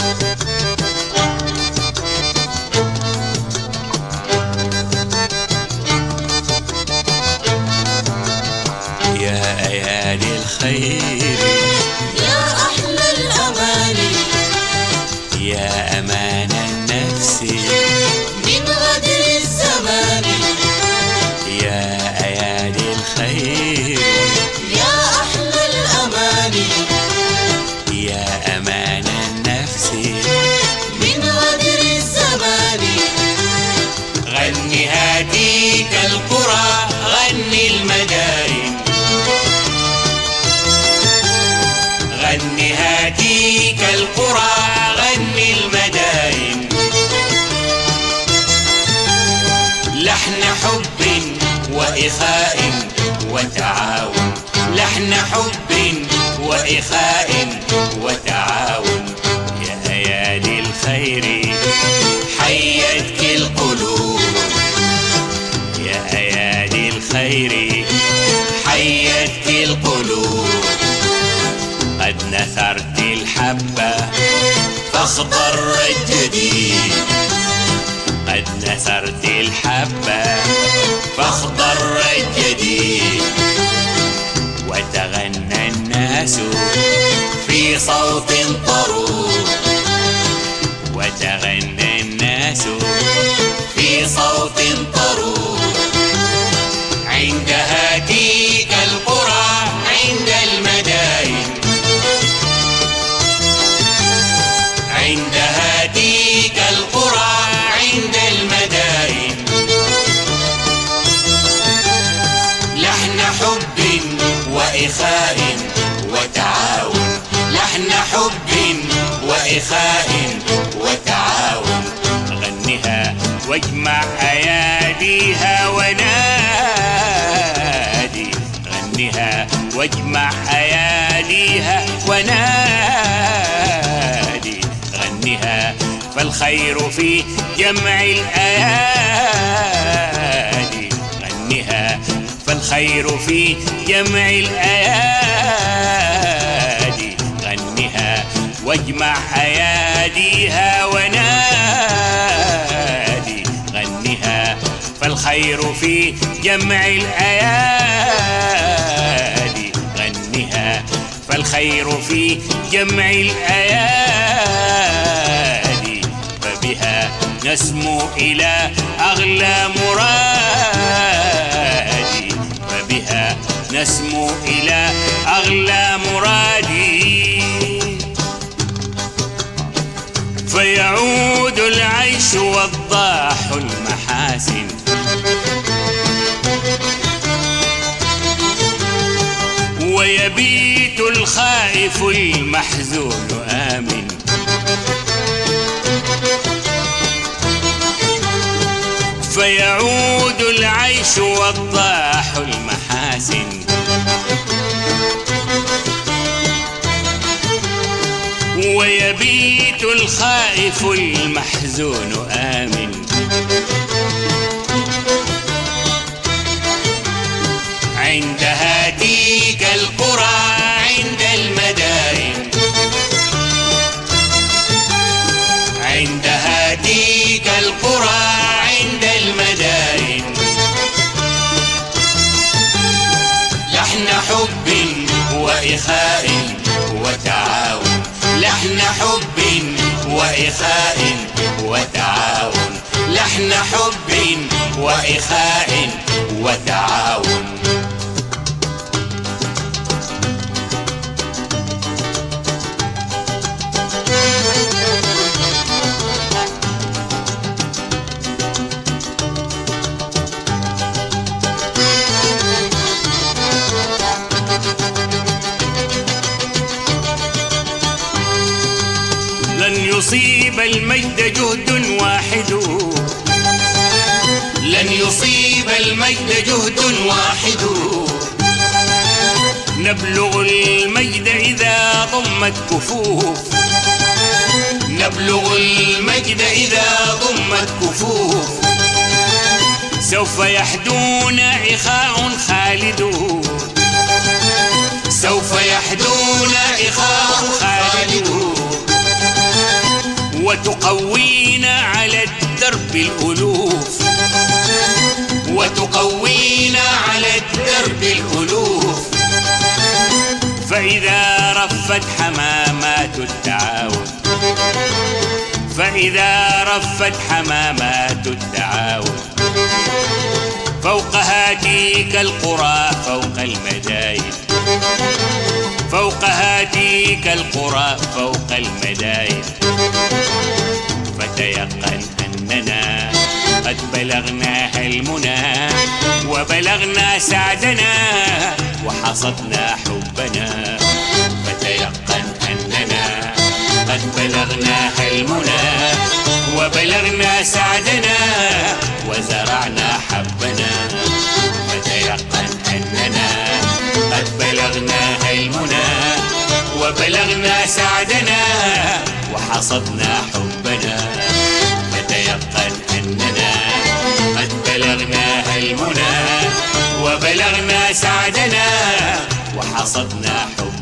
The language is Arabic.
يا أيادي الخير يا أحلى الأماني، يا أمان النفس من غدر الزمان. يا أيادي الخير يا أحلى الأماني، يا أمان النفس من غدر الزمان. غني هاتيك القرى، غني المدائن، غني هاتيك القرى، غني المدائن. لحن حب وإخاء وتعاون، لحن حب وإخاء وتعاون. يا أيادي الخير حيتك القلوب، يا أيادي الخير حيتك القلوب. قد نثرت الحبة فاخضر الجديد، قد نثرت الحبة فاخضر الجديد. وتغنى الناس في صوت طروب، وتغنى الناس في صوت طروب. عند هاتيك القرى، عند المدائن، عند هاتيك القرى، عند المدائن. لحن حب وإخاء وتعاون، لحن حب وإخاء وتعاون. غنها واجمع أياديها ونادي، غنها واجمع أياديها ونادي. غنها فالخير في جمع الأيادي، غنها فالخير في جمع الأيادي. غنها واجمع أياديها ونادي، غنها فالخير في جمع الأيادي. غنها فالخير في جمع الأيادي. فبها نسمو إلى أغلى مرادي، فبها نسمو إلى أغلى مرادي. فيعود العيش والضاح المحاسن، ويبيت الخائف المحزون آمن. فيعود العيش والضاح المحاسن، ويبيت الخائف المحزون آمن. عند هاتيك القرى، عند المدائن، عند هاتيك القرى، عند المدائن. لحن حب وإخاء وتعاون، لحن حب وإخاء وتعاون، لحن حب وإخاء وتعاون. لن يصيب المجد جهد واحد، لن يصيب المجد جهد واحد. نبلغ المجد إذا ضمت كفوف، نبلغ المجد إذا ضمت كفوف. سوف يحدون إخاء خالد، سوف يحدون إخاء خالد. وتقوينا على الدرب الألوف، وتقوينا على الدرب الألوف. فإذا رفت حمامات التعاون، فإذا رفت حمامات التعاون فوق هاتيك القرى فوق المداين، فوق هاتيك القرى فوق المداين، فتيقن أننا قد بلغنا المنى وبلغنا سعدنا وحصدنا حبنا. فتيقن أننا قد بلغنا المنى وبلغنا سعدنا وزرعنا حبنا. فتيقن أننا قد بلغنا المنى وبلغنا سعدنا وحصدنا حبنا. فتيقن أننا قد بلغنا المنى وبلغنا سعدنا وحصدنا حبنا.